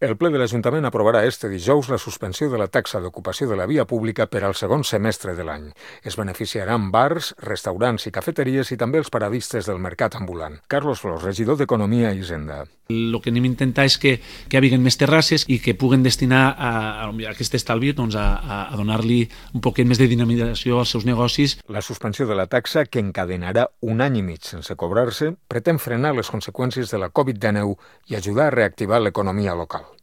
El ple de l'Ajuntament aprovarà este dijous la suspensió de la taxa d'ocupació de la via pública per al segon semestre de l'any. Es beneficiaran bars, restaurants i cafeteries i també els paradistes del mercat ambulant. Carlos Flors, regidor d'Economia i Hisenda. El que anem a intentar és que hi hagi més terrasses i que puguen destinar a aquest estalvi a donar-li un poquet més de dinamització als seus negocis. La suspensió de la taxa, que encadenarà un any i mig sense cobrar-se, pretén frenar les conseqüències de la Covid-19 i ajudar a reactivar l'economia local.